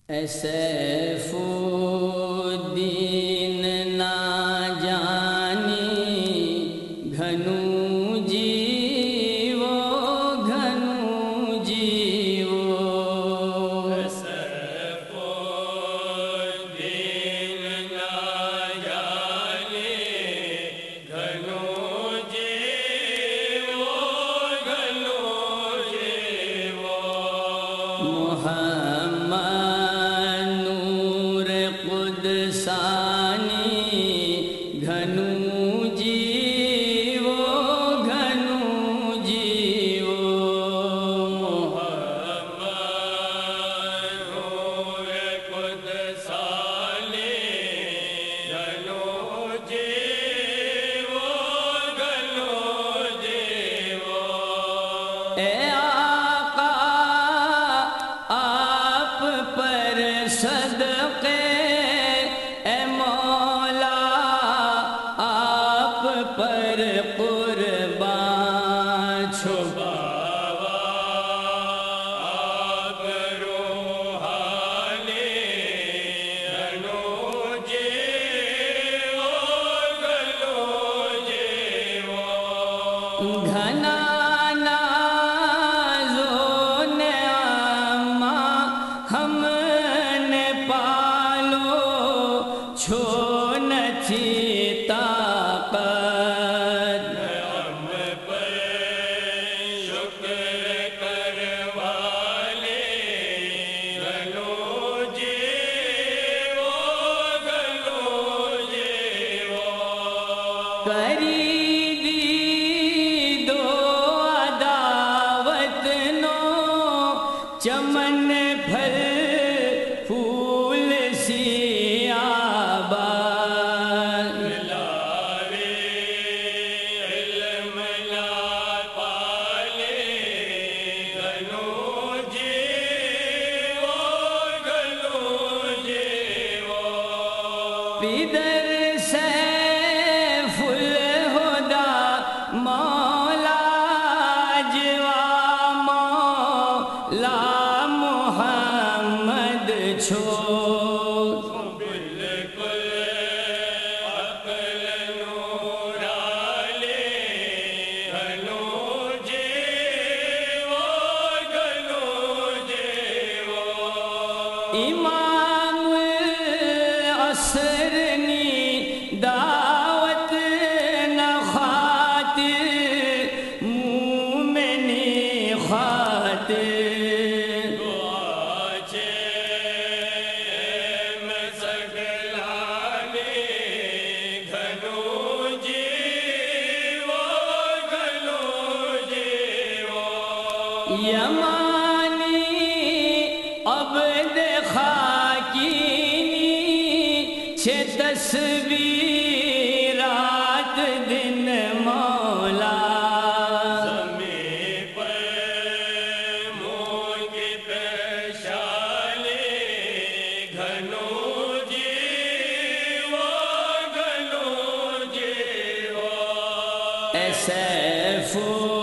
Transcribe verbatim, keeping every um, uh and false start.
a safe الدین نا جانی گھنو جیو گھنو جیو اے سیف الدین نا جانی گھنو جیو گھنو جیو محمد سانی گھنو جیو گھنو جیو محمد نور قدسانی گھنو جیو گھنو جیو اے آقا آپ پر صدقے پر قربان چھپاوا آپ روحانی گھنو جیو گھنو جیو گھنا نازو نعمہ ہم نے پالو چھو نتھی کری دی دو عداوت نو چمن پھل پھول سی آباد ملاوے علم لا پالے گھنو جیو گھنو جیو پیدر سے مولا جوا مولا محمد چھو بالکل عقل نورانی گھنو جیو گھنو جیو امام العصر نی دعوت یمانی عبد خاکینی چھ تصویرات دن مولا زمین پر مونگی پیشالی گھنو جیو گھنو جیو اے سیف